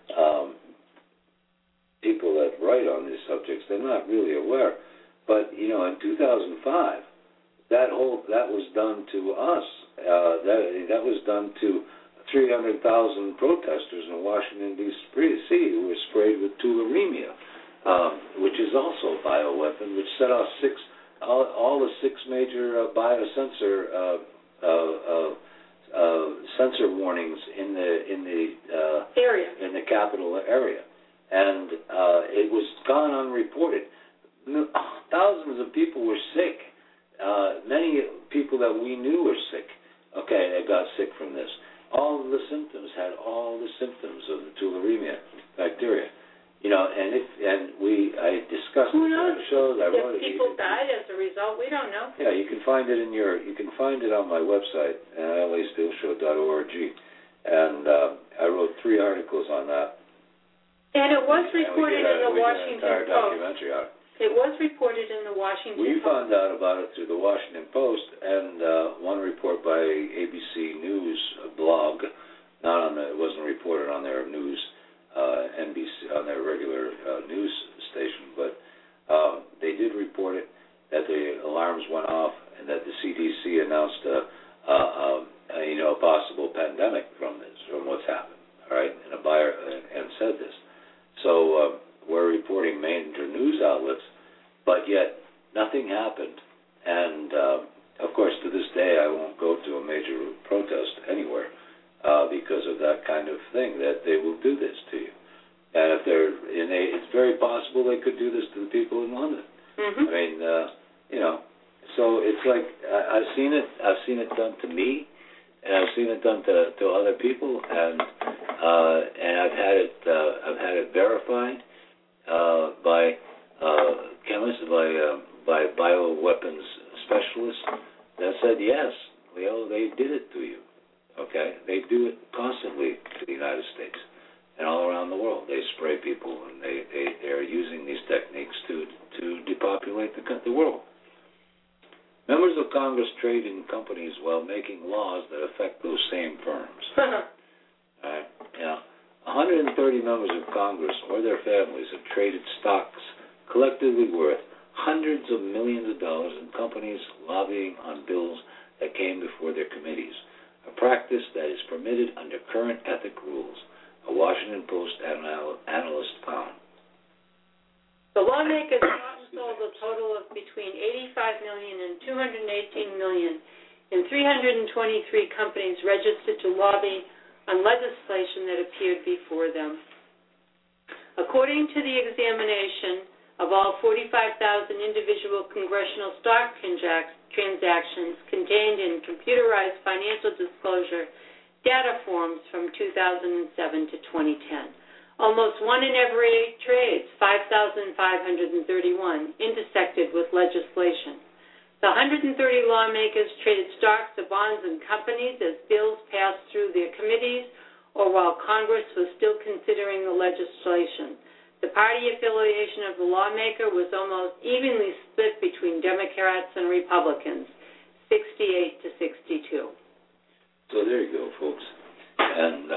people that write on these subjects. They're not really aware. But, in 2005, that was done to us. That was done to 300,000 protesters in Washington, D.C. who were sprayed with tularemia, which is also a bioweapon, which set off all the six major biosensor sensor warnings in the
area,
in the capital area, and it was gone unreported. Thousands of people were sick. Many people that we knew were sick. Okay, they got sick from this. All of the symptoms had all the symptoms of the tularemia bacteria. I discussed
Who
it on
knows?
the shows. I wrote
If people died as a result, we don't know.
Yeah, you can find it on my website, LASteelShow.org, and I wrote 3 articles on that.
And it was reported in the Washington
Post.
Documentary on it. It was reported in the Washington Post.
We found out about it through the Washington Post and one report by ABC News blog. It wasn't reported on their news. NBC on their regular news station, but they did report it, that the alarms went off and that the CDC announced a possible pandemic from what's happened, all right, and said this. So we're reporting major news outlets, but yet nothing happened. And of course, to this day, I won't go to a major protest anywhere. Because of that kind of thing, that they will do this to you, and it's very possible they could do this to the people in London.
Mm-hmm.
I mean, so it's like I've seen it done to me, and I've seen it done to other people, and I've had it verified by chemists, by bioweapons specialists that said yes, Leo, they did it to you. Okay, they do it constantly to the United States and all around the world. They spray people, and they're using these techniques to depopulate the world. Members of Congress trade in companies while making laws that affect those same firms. All right, 130 members of Congress or their families have traded stocks collectively worth hundreds of millions of dollars in companies lobbying on bills that came before their committees. A practice that is permitted under current ethic rules, a Washington Post analyst found.
The lawmakers bought and sold a total of between $85 million and $218 million in 323 companies registered to lobby on legislation that appeared before them. According to the examination of all 45,000 individual congressional stock transactions contained in computerized financial disclosure data forms from 2007 to 2010. Almost 1 in every 8 trades, 5,531, intersected with legislation. The 130 lawmakers traded stocks or bonds and companies as bills passed through their committees or while Congress was still considering the legislation. The party affiliation of the lawmaker was almost evenly split between Democrats and Republicans, 68 to 62.
So there you go, folks. And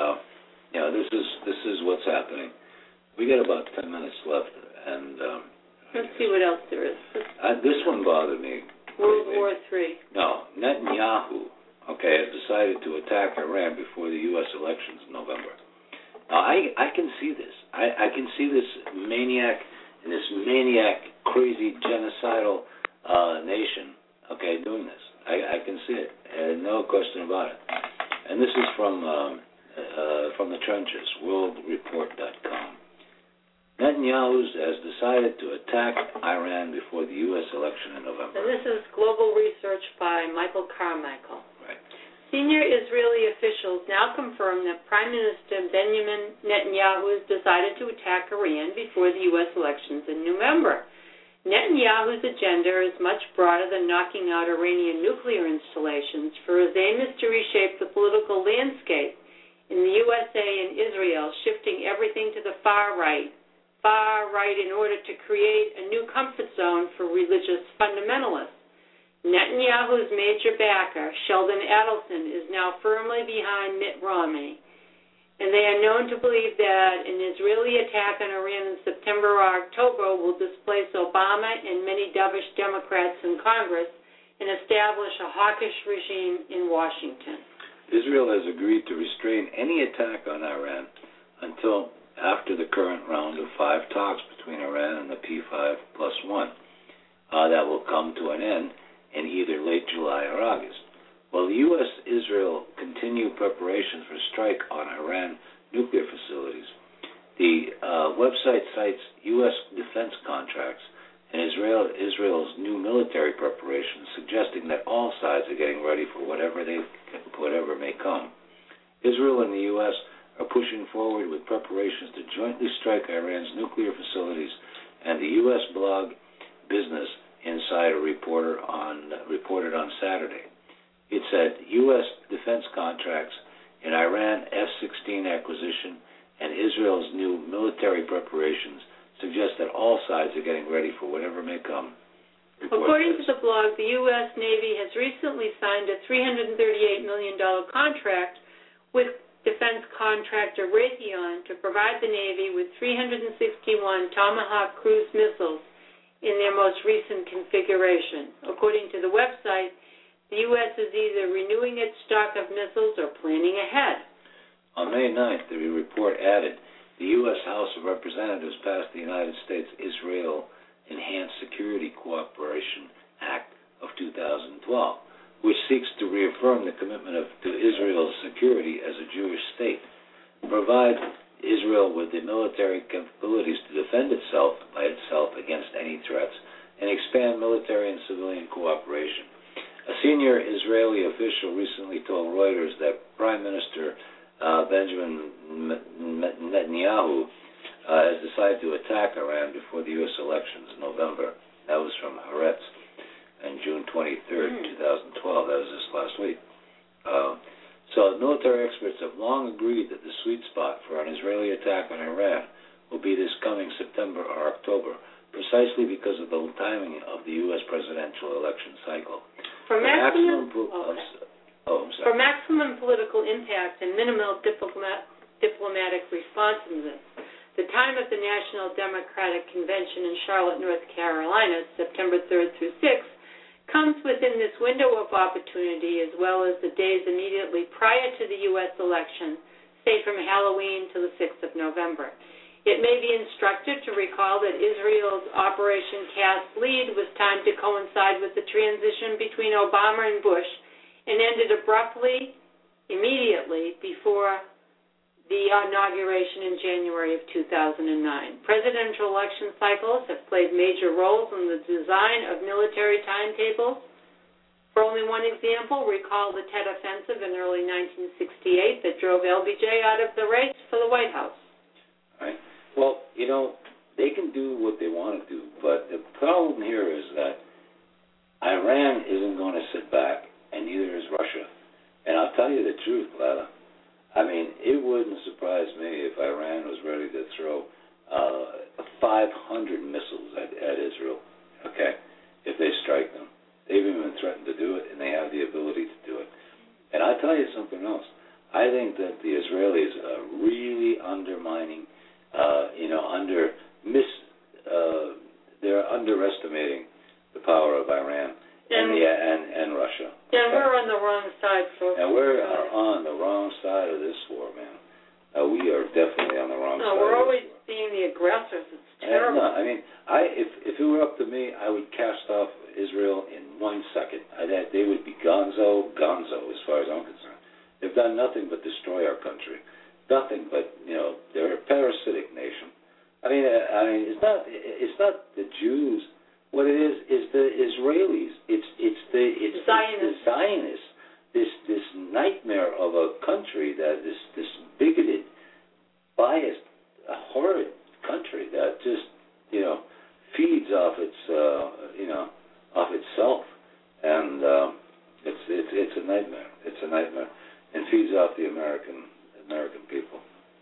this is what's happening. We got about 10 minutes left, and
let's see what else there is.
This one bothered me.
World War III.
No, Netanyahu, has decided to attack Iran before the U.S. elections in November. Now, I can see this. I can see this maniac and this crazy, genocidal nation, doing this. I can see it, and no question about it. And this is from the trenches, worldreport.com. Netanyahu has decided to attack Iran before the U.S. election in November.
And this is global research by Michael Carmichael.
Right.
Senior Israeli officials now confirm that Prime Minister Benjamin Netanyahu has decided to attack Iran before the U.S. elections in November. Netanyahu's agenda is much broader than knocking out Iranian nuclear installations, for his aim is to reshape the political landscape in the USA and Israel, shifting everything to the far right in order to create a new comfort zone for religious fundamentalists. Netanyahu's major backer, Sheldon Adelson, is now firmly behind Mitt Romney, and they are known to believe that an Israeli attack on Iran in September or October will displace Obama and many dovish Democrats in Congress and establish a hawkish regime in Washington.
Israel has agreed to restrain any attack on Iran until after the current round of 5 talks between Iran and the P5+1. That will come to an end in either late July or August. While the U.S.-Israel continue preparations for strike on Iran nuclear facilities, the website cites U.S. defense contracts and Israel's new military preparations, suggesting that all sides are getting ready for whatever may come. Israel and the U.S. are pushing forward with preparations to jointly strike Iran's nuclear facilities, and the U.S. blog Business Insider reported on Saturday. It said U.S. defense contracts in Iran F-16 acquisition and Israel's new military preparations suggest that all sides are getting ready for whatever may come.
According to the blog, the U.S. Navy has recently signed a $338 million contract with defense contractor Raytheon to provide the Navy with 361 Tomahawk cruise missiles in their most recent configuration. According to the website, the U.S. is either renewing its stock of missiles or planning ahead.
On May 9th, the report added, the U.S. House of Representatives passed the United States-Israel Enhanced Security Cooperation Act of 2012, which seeks to reaffirm the commitment to Israel's security as a Jewish state, provide Israel with the military capabilities to defend itself against any threats, and expand military and civilian cooperation. A senior Israeli official recently told Reuters that Prime Minister Benjamin Netanyahu has decided to attack Iran before the U.S. elections in November. That was from Haaretz on June 23rd, 2012. That was this last week. So military experts have long agreed that the sweet spot for an Israeli attack on Iran will be this coming September or October, precisely because of the timing of the U.S. presidential election cycle.
For maximum political impact and minimal diplomatic responsiveness, the time of the National Democratic Convention in Charlotte, North Carolina, September 3rd through 6th, comes within this window of opportunity, as well as the days immediately prior to the U.S. election, say from Halloween to the 6th of November. It may be instructive to recall that Israel's Operation Cast Lead was timed to coincide with the transition between Obama and Bush and ended abruptly, immediately, before the inauguration in January of 2009. Presidential election cycles have played major roles in the design of military timetables. For only one example, recall the Tet Offensive in early 1968 that drove LBJ out of the race for the White House.
Right. Well, they can do what they want to do, but the problem here is that I Iran isn't going to sit back, and neither is Russia. And I'll tell you the truth, Lala. I mean, it wouldn't surprise me if Iran was ready to throw 500 missiles at Israel, okay, if they strike them. They've even threatened to do it, and they have the ability to do it. And I'll tell you something else. I think that the Israelis are really undermining, they're underestimating the power of Iran and Russia.
Yeah, we're on the wrong side, folks.
And we're on the wrong side of this war, man. We are definitely on the wrong side.
No, we're always being the aggressors. It's terrible.
No, I mean, if it were up to me, I would cast off Israel in 1 second. They would be gonzo as far as I'm concerned. They've done nothing but destroy our country. Nothing but, they're a parasitic nation. I mean, it's not the Jews. What it is the Israelis. It's the Zionists. This nightmare of a country that is this bigoted, biased, horrid country that just feeds off itself, and it's a nightmare. It's a nightmare, and feeds off the American people.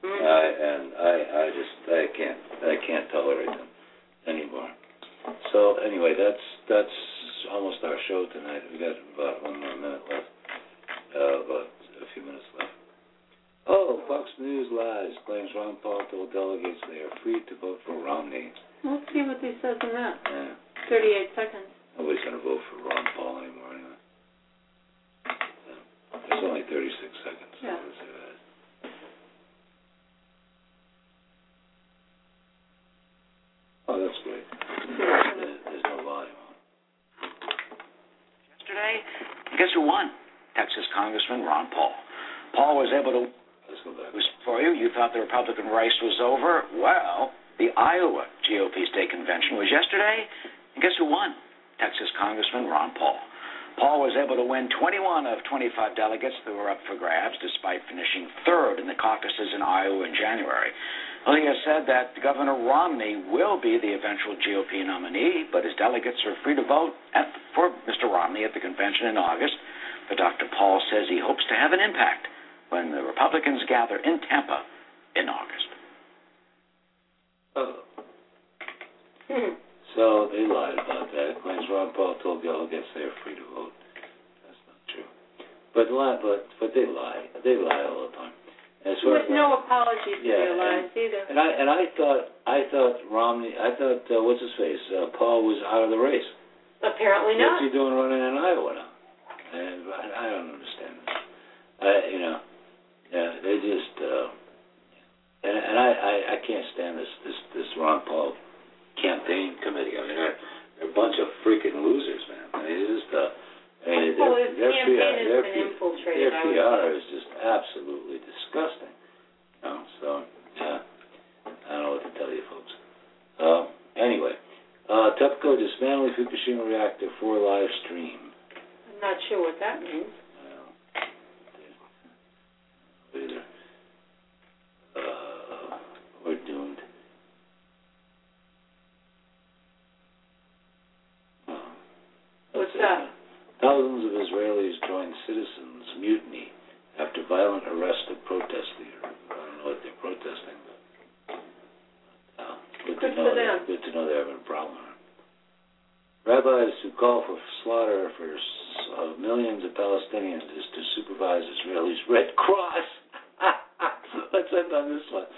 I can't tolerate them anymore. So anyway, that's almost our show tonight. We got about 1 more minute left. About a few minutes left. Oh, Fox News lies claims Ron Paul told delegates they are free to vote for Romney.
Let's see what they says in that.
Yeah.
38 seconds.
Nobody's going to vote for Ron Paul anymore anyway. There's only 36 seconds.
Yeah.
Oh, that's great. There's no volume on.
Yesterday, guess who won? Texas Congressman Ron Paul. Paul was able to...
Let's go back.
For you thought the Republican race was over? Well, the Iowa GOP state convention was yesterday, and guess who won? Texas Congressman Ron Paul. Paul was able to win 21 of 25 delegates that were up for grabs, despite finishing third in the caucuses in Iowa in January. Well, he has said that Governor Romney will be the eventual GOP nominee, but his delegates are free to vote for Mr. Romney at the convention in August. But Dr. Paul says he hopes to have an impact when the Republicans gather in Tampa in August.
So they lied about that. Claims Ron Paul told delegates they are free to vote. That's not true. But they lie. They lie all the time.
With no apology for their lies either.
And I thought Romney. What's his face? Paul was out of the race.
Apparently not.
What's he doing running in Iowa now? And I don't understand this. They just and I can't stand this Ron Paul campaign committee. I mean, they're a bunch of freaking losers, man. I mean, it's just
his campaign has been infiltrated.
Their PR is just absolutely disgusting. So yeah, I don't know what to tell you, folks. Anyway, TEPCO dismantling Fukushima reactor 4 live stream.
I'm not sure what that means.
Well, either. We're doomed.
What's that?
Thousands of Israelis joined citizens' mutiny after violent arrest of protest leader. I don't know what they're protesting, but good to know they're having a problem. Rabbis who call for slaughter of millions of Palestinians is to supervise Israelis' Red Cross. Let's end on this one.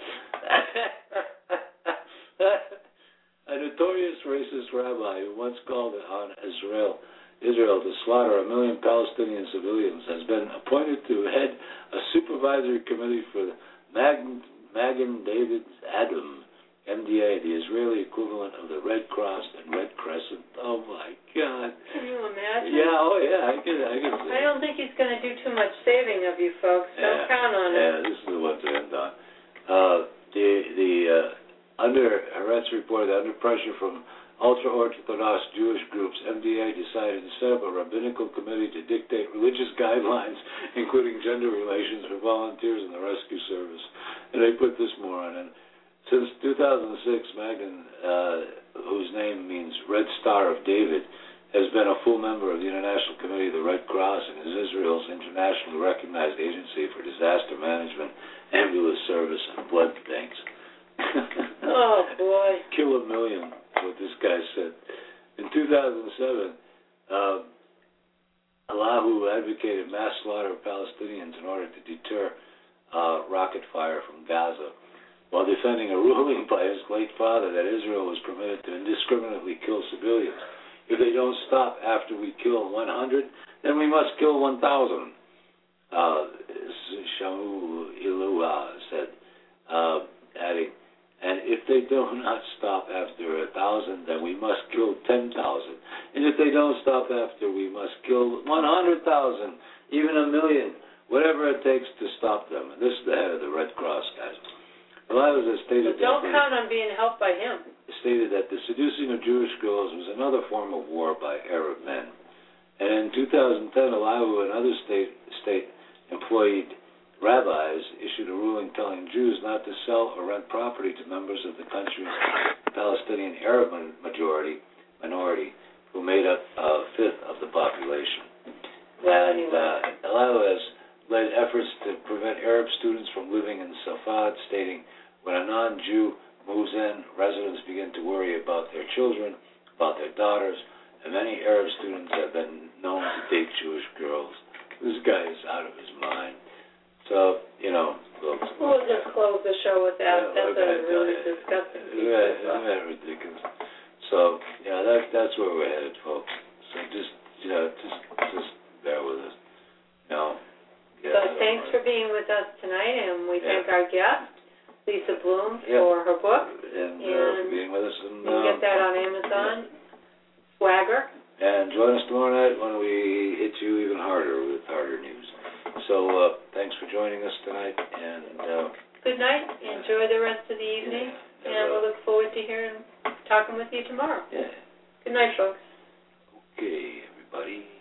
A notorious racist rabbi who once called on Israel to slaughter 1 million Palestinian civilians has been appointed to head a supervisory committee for the Magen David Adom, MDA, the Israeli equivalent of the Red Cross and Red Crescent. Oh my God!
Can you imagine?
Yeah, I can see.
I don't think he's going to do too much saving of you folks. Don't count on it.
Yeah, this is the one to end on. Haaretz reported that under pressure from ultra-Orthodox Jewish groups, MDA decided to set up a rabbinical committee to dictate religious guidelines, including gender relations for volunteers in the rescue service. And they put this moron in. Since 2006, Magen, whose name means Red Star of David, has been a full member of the International Committee of the Red Cross and is Israel's internationally recognized agency for disaster management, ambulance service, and blood banks.
Oh, boy.
Kill a million, what this guy said. In 2007, Allahu advocated mass slaughter of Palestinians in order to deter rocket fire from Gaza, while defending a ruling by his late father that Israel was permitted to indiscriminately kill civilians. If they don't stop after we kill 100, then we must kill 1,000. Shamu Iluha said, adding, and if they do not stop after 1,000, then we must kill 10,000. And if they don't stop after, we must kill 100,000, even 1,000,000, whatever it takes to stop them. And this is the head of the Red Cross, guys. Elias has stated
don't count on being helped by him.
Stated that the seducing of Jewish girls was another form of war by Arab men. And in 2010, Elihu and other state-employed rabbis issued a ruling telling Jews not to sell or rent property to members of the country's Palestinian Arab minority, who made up a fifth of the population. And Elihu has led efforts to prevent Arab students from living in Safad, stating, when a non-Jew moves in, residents begin to worry about their children, about their daughters, and many Arab students have been known to date Jewish girls. This guy is out of his mind. So, folks.
We'll just close the show with that. That's a really disgusting piece.
Isn't that ridiculous? So, that's where we're headed, folks. So just bear with us.
So thanks for being with us tonight, and we thank our guest, Lisa Bloom, for her book.
And for being with us.
And you can get that on Amazon. Swagger.
And join us tomorrow night when we hit you even harder with harder news. So thanks for joining us tonight. And
good night. Enjoy the rest of the evening. And we'll look forward to talking with you tomorrow.
Yeah.
Good night, folks.
Okay, everybody.